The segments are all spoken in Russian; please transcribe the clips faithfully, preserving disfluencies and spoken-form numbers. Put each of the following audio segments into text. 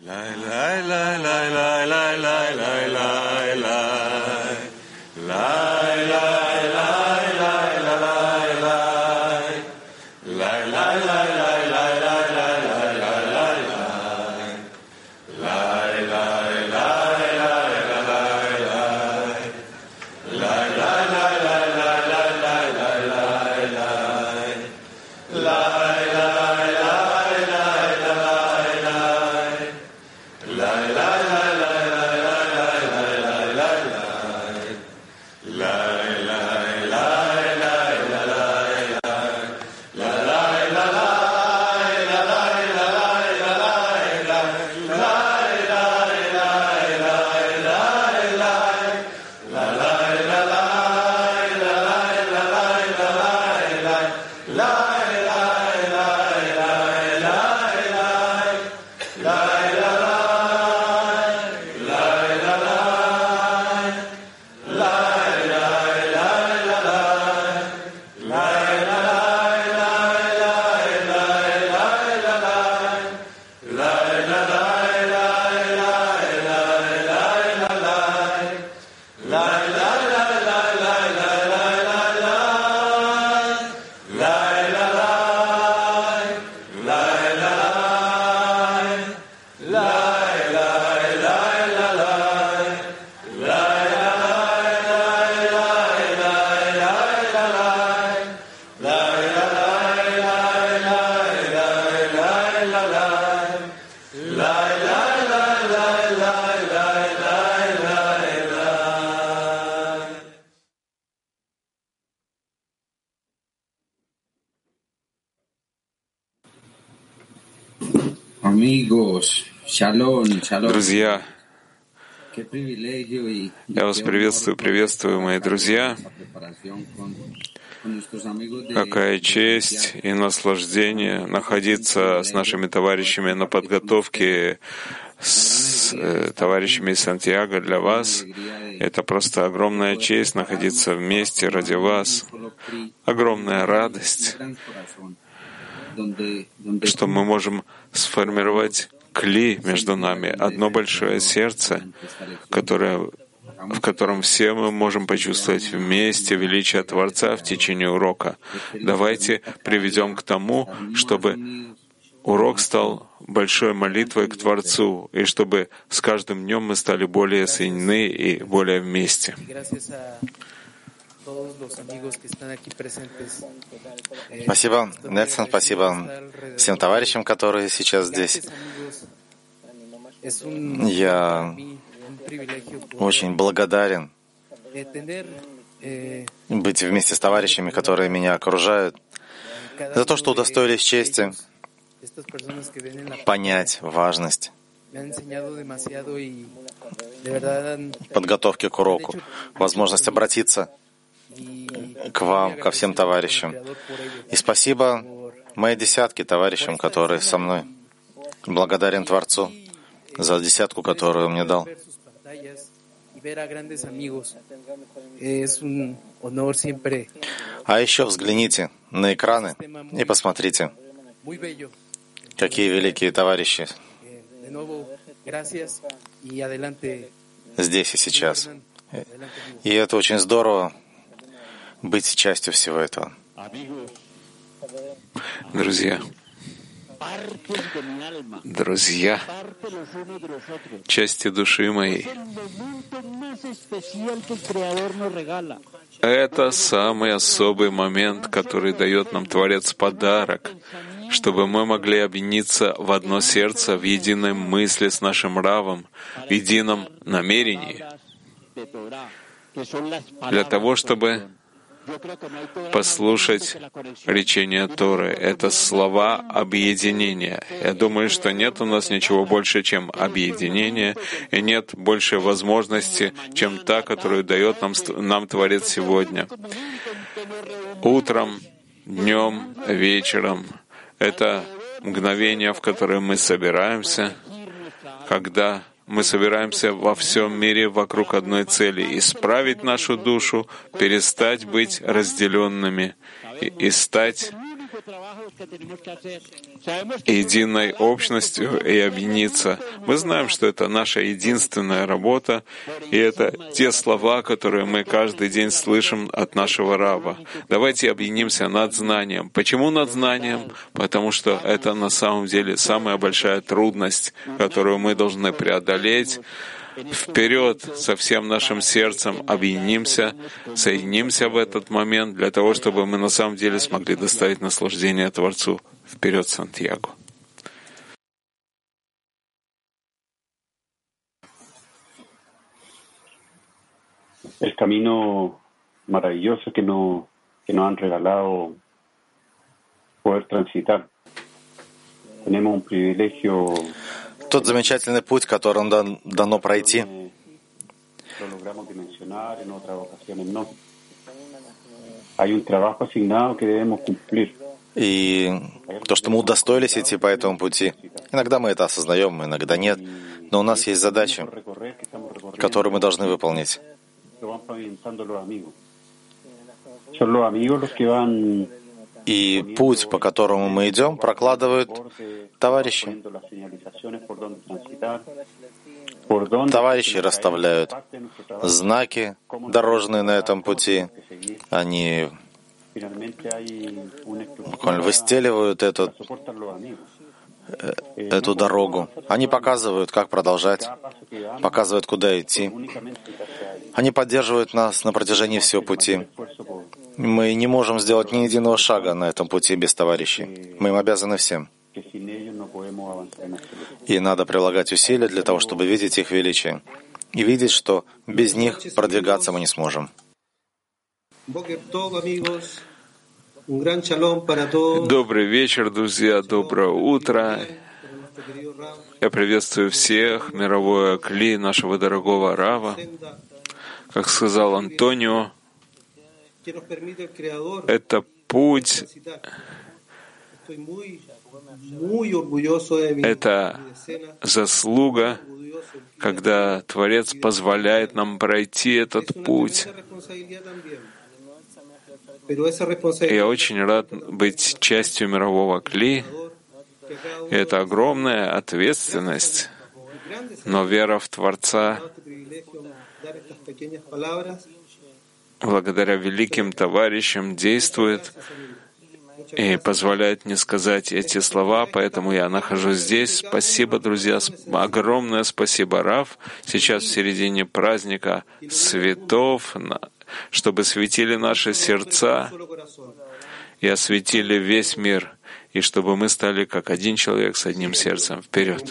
Друзья, я вас приветствую, приветствую, мои друзья. Какая честь и наслаждение находиться с нашими товарищами на подготовке, с э, товарищами из Сантьяго для вас. Это просто огромная честь находиться вместе ради вас. Огромная радость, что мы можем сформировать кли между нами, одно большое сердце, которое, в котором все мы можем почувствовать вместе величие Творца в течение урока. Давайте приведем к тому, чтобы урок стал большой молитвой к Творцу, и чтобы с каждым днем мы стали более соединены и более вместе. Спасибо, Нельсон, спасибо всем товарищам, которые сейчас здесь. Я очень благодарен быть вместе с товарищами, которые меня окружают, за то, что удостоились чести понять важность подготовки к уроку, возможность обратиться к вам, ко всем товарищам. И спасибо моей десятке товарищам, которые со мной. Благодарен Творцу за десятку, которую он мне дал. А еще взгляните на экраны и посмотрите, какие великие товарищи здесь и сейчас. И это очень здорово быть частью всего этого. Друзья, друзья, части души моей, это самый особый момент, который дает нам Творец подарок, чтобы мы могли объединиться в одно сердце, в единой мысли с нашим Равом, в едином намерении, для того, чтобы послушать речение Торы. Это слова объединения. Я думаю, что нет у нас ничего больше, чем объединение, и нет большей возможности, чем та, которую дает нам, нам Творец сегодня. Утром, днем, вечером — это мгновение, в которое мы собираемся, когда мы собираемся во всем мире вокруг одной цели — исправить нашу душу, перестать быть разделенными и, и стать единой общностью и объединиться. Мы знаем, что это наша единственная работа, и это те слова, которые мы каждый день слышим от нашего Рава. Давайте объединимся над знанием. Почему над знанием? Потому что это на самом деле самая большая трудность, которую мы должны преодолеть. Вперед со всем нашим сердцем объединимся, соединимся в этот момент для того, чтобы мы на самом деле смогли доставить наслаждение Творцу. Вперед, Сантьяго! El camino maravilloso que nos, que nos han regalado poder transitar. Tenemos un privilegio. Тот замечательный путь, который нам дано пройти, и то, что мы удостоились идти по этому пути. Иногда мы это осознаем, иногда нет, но у нас есть задачи, которые мы должны выполнить. И путь, по которому мы идем, прокладывают товарищи. Товарищи расставляют знаки дорожные на этом пути. Они буквально выстеливают эту, эту дорогу. Они показывают, как продолжать, показывают, куда идти. Они поддерживают нас на протяжении всего пути. Мы не можем сделать ни единого шага на этом пути без товарищей. Мы им обязаны всем. И надо прилагать усилия для того, чтобы видеть их величие. И видеть, что без них продвигаться мы не сможем. Добрый вечер, друзья, доброе утро. Я приветствую всех, мировое кли нашего дорогого Рава. Как сказал Антонио, это путь, это заслуга, когда Творец позволяет нам пройти этот путь. Я очень рад быть частью мирового кли. Это огромная ответственность, но вера в Творца благодаря великим товарищам действует и позволяет мне сказать эти слова, поэтому я нахожусь здесь. Спасибо, друзья, огромное спасибо, Рав. Сейчас в середине праздника светов, чтобы светили наши сердца и осветили весь мир, и чтобы мы стали как один человек с одним сердцем. Вперед!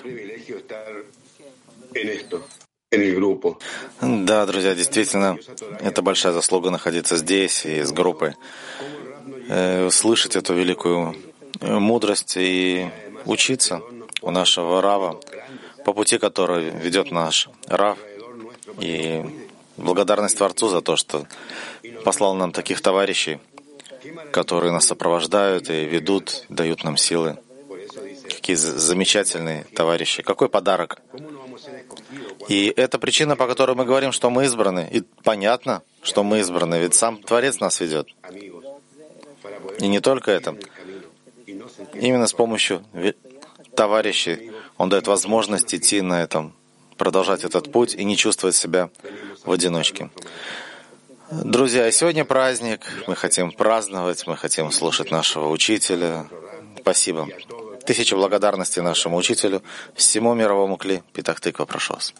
Да, друзья, действительно, это большая заслуга находиться здесь и с группой, слышать эту великую мудрость и учиться у нашего Рава, по пути, который ведет наш Рав. И благодарность Творцу за то, что послал нам таких товарищей, которые нас сопровождают и ведут, дают нам силы. Какие замечательные товарищи. Какой подарок. И это причина, по которой мы говорим, что мы избраны. И понятно, что мы избраны, ведь сам Творец нас ведет. И не только это. Именно с помощью товарищей Он дает возможность идти на этом, продолжать этот путь и не чувствовать себя в одиночке. Друзья, сегодня праздник, мы хотим праздновать, мы хотим слушать нашего учителя. Спасибо. Тысяча благодарностей нашему учителю, всему мировому кли. Питах Тыква, прошу вас.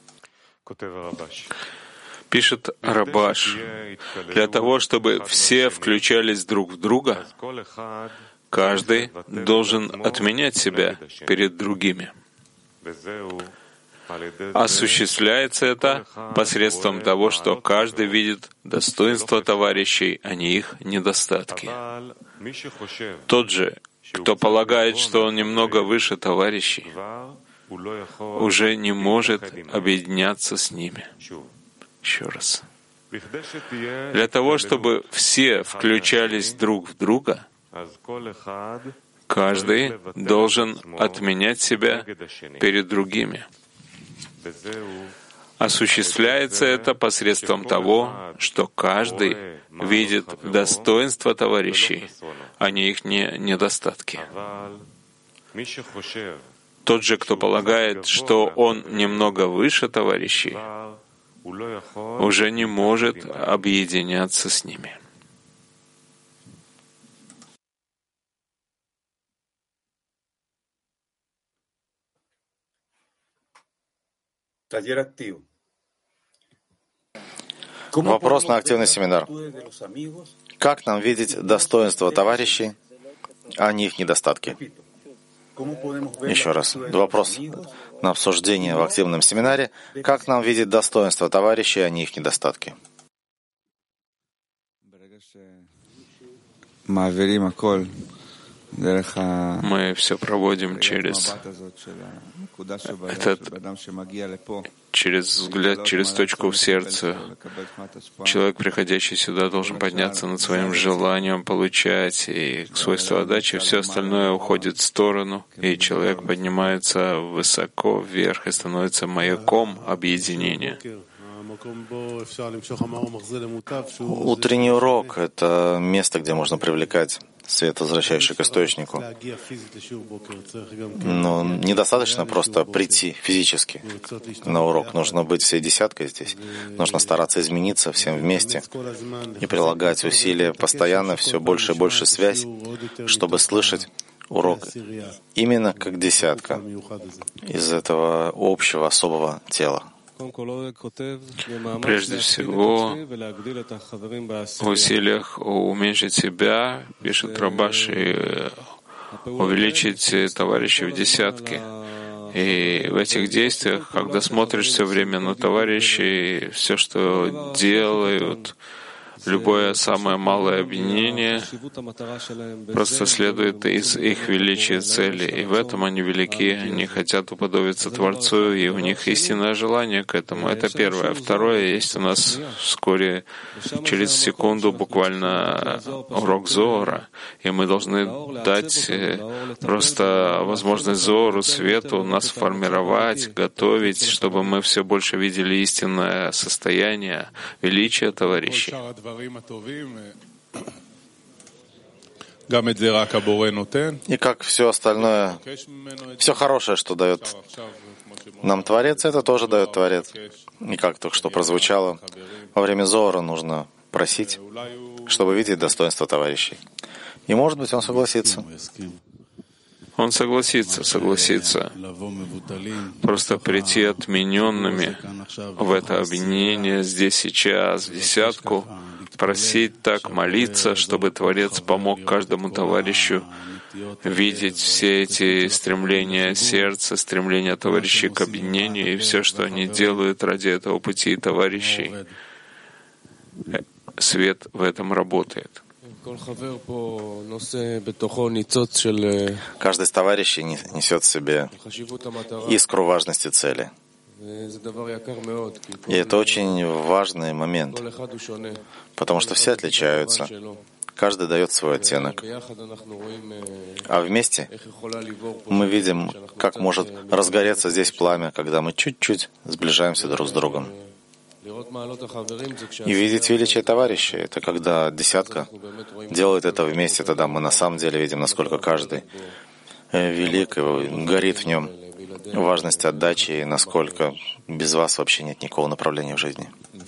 Пишет Рабаш, для того, чтобы все включались друг в друга, каждый должен отменять себя перед другими. Осуществляется это посредством того, что каждый видит достоинства товарищей, а не их недостатки. Тот же, кто полагает, что он немного выше товарищей, уже не может объединяться с ними. Еще раз. Для того, чтобы все включались друг в друга, каждый должен отменять себя перед другими. Осуществляется это посредством того, что каждый видит достоинства товарищей, а не их не- недостатки. Тот же, кто полагает, что он немного выше товарищей, уже не может объединяться с ними. Вопрос на активный семинар. Как нам видеть достоинства товарищей, а не их недостатки? Еще раз. Вопрос на обсуждение в активном семинаре. Как нам видеть достоинства товарищей, а не их недостатки? Мы все проводим через этот, через взгляд, через точку в сердце. Человек, приходящий сюда, должен подняться над своим желанием получать, и к свойству отдачи все остальное уходит в сторону, и человек поднимается высоко вверх и становится маяком объединения. Утренний урок — это место, где можно привлекать свет, возвращающий к источнику. Но недостаточно просто прийти физически на урок. Нужно быть всей десяткой здесь. Нужно стараться измениться всем вместе и прилагать усилия постоянно, все больше и больше связь, чтобы слышать урок именно как десятка из этого общего особого тела. Прежде всего, в усилиях уменьшить себя, пишет Рабаш, и увеличить товарищей в десятки. И в этих действиях, когда смотришь все время на товарищей, все, что делают, любое самое малое объединение просто следует из их величия цели. И в этом они велики, они хотят уподобиться Творцу, и у них истинное желание к этому. Это первое. Второе, есть у нас вскоре, через секунду, буквально урок Зоара, и мы должны дать просто возможность Зоару, свету, нас формировать, готовить, чтобы мы все больше видели истинное состояние, величие товарищей. И как все остальное, все хорошее, что дает нам Творец, это тоже дает Творец. И как только что прозвучало, во время Зоара нужно просить, чтобы видеть достоинство товарищей. И, может быть, он согласится. Он согласится, согласится. Просто прийти отмененными в это объединение здесь сейчас, в десятку, просить так, молиться, чтобы Творец помог каждому товарищу видеть все эти стремления сердца, стремления товарищей к объединению и все, что они делают ради этого пути товарищей. Свет в этом работает. Каждый из товарищей несет в себе искру важности цели. И это очень важный момент, потому что все отличаются. Каждый дает свой оттенок. А вместе мы видим, как может разгореться здесь пламя, когда мы чуть-чуть сближаемся друг с другом. И видеть величие товарища — это когда десятка делает это вместе, тогда мы на самом деле видим, насколько каждый велик и горит в нем важность отдачи, и насколько без вас вообще нет никакого направления в жизни.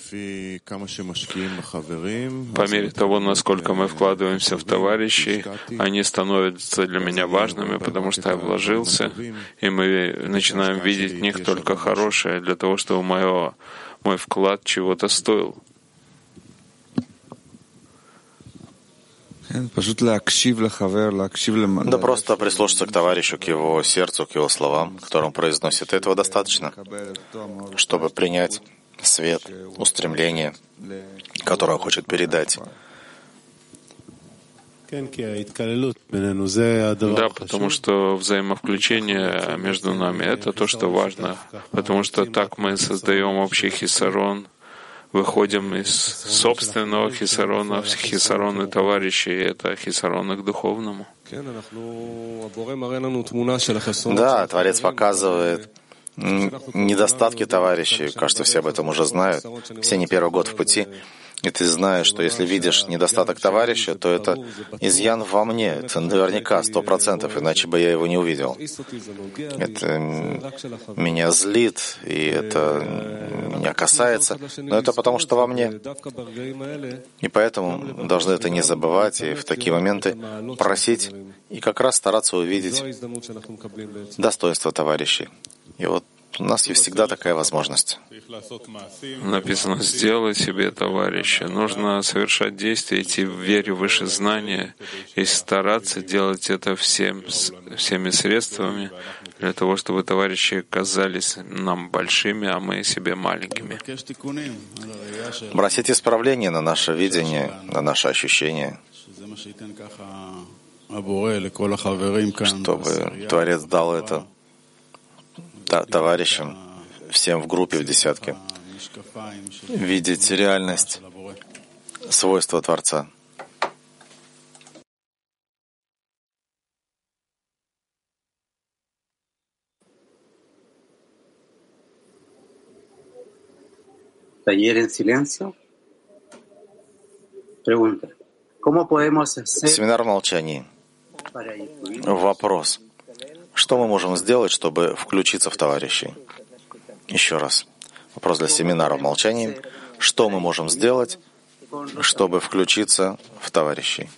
По мере того, насколько мы вкладываемся в товарищей, они становятся для меня важными, потому что я вложился, и мы начинаем видеть в них только хорошее, для того, чтобы мое, мой вклад чего-то стоил. Да просто прислушаться к товарищу, к его сердцу, к его словам, которые он произносит. Этого достаточно, чтобы принять свет, устремление, которое он хочет передать. Да, потому что взаимовключение между нами — это то, что важно, потому что так мы создаем общий хисарон, выходим из собственного хисарона в хисароны товарищей, и это хисароны к духовному. Да, Творец показывает недостатки товарищей. Кажется, все об этом уже знают. Все не первый год в пути. И ты знаешь, что если видишь недостаток товарища, то это изъян во мне. Это наверняка сто процентов, иначе бы я его не увидел. Это меня злит, и это меня касается, но это потому, что во мне. И поэтому должны это не забывать, и в такие моменты просить, и как раз стараться увидеть достоинство товарищей. И вот у нас есть всегда такая возможность. Написано: «Сделай себе товарища». Нужно совершать действия, идти в вере выше знания и стараться делать это всем, всеми средствами для того, чтобы товарищи казались нам большими, а мы себе маленькими. Бросить исправления на наше видение, на наши ощущения, чтобы Творец дал это товарищам, всем в группе, в десятке, видеть реальность, свойства Творца. Семинар в молчании. Вопрос. Что мы можем сделать, чтобы включиться в товарищей? Еще раз. Вопрос для семинара в молчании. Что мы можем сделать, чтобы включиться в товарищей?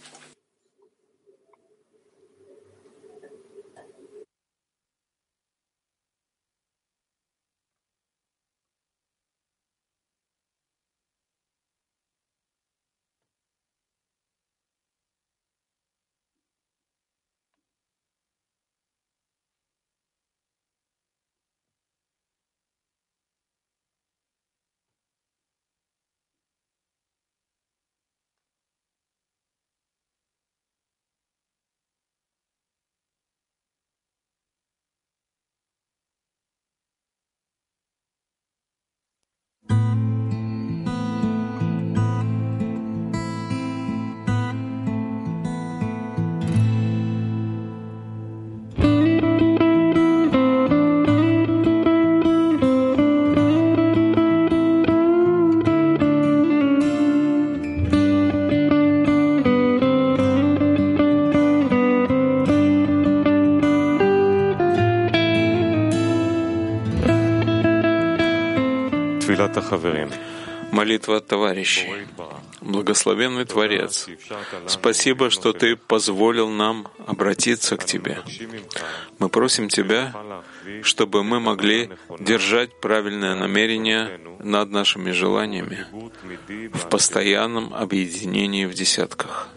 Молитва товарищей. Благословенный Творец, спасибо, что Ты позволил нам обратиться к Тебе. Мы просим Тебя, чтобы мы могли держать правильное намерение над нашими желаниями в постоянном объединении в десятках.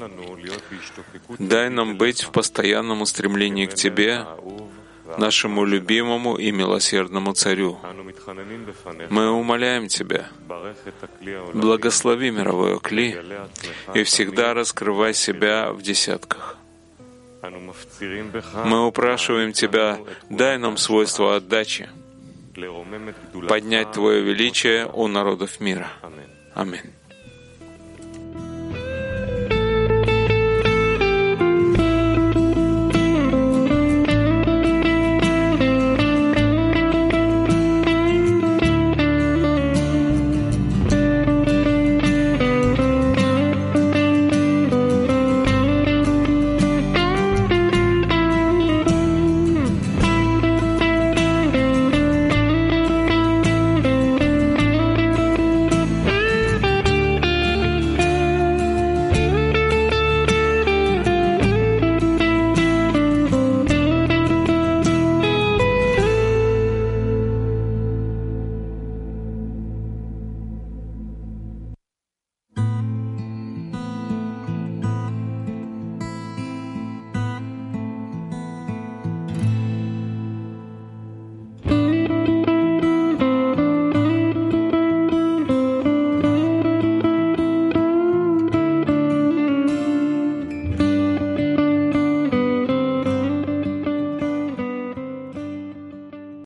Дай нам быть в постоянном устремлении к Тебе, нашему любимому и милосердному Царю. Мы умоляем Тебя, благослови мировое кли и всегда раскрывай себя в десятках. Мы упрашиваем Тебя, дай нам свойство отдачи, поднять Твое величие у народов мира. Аминь.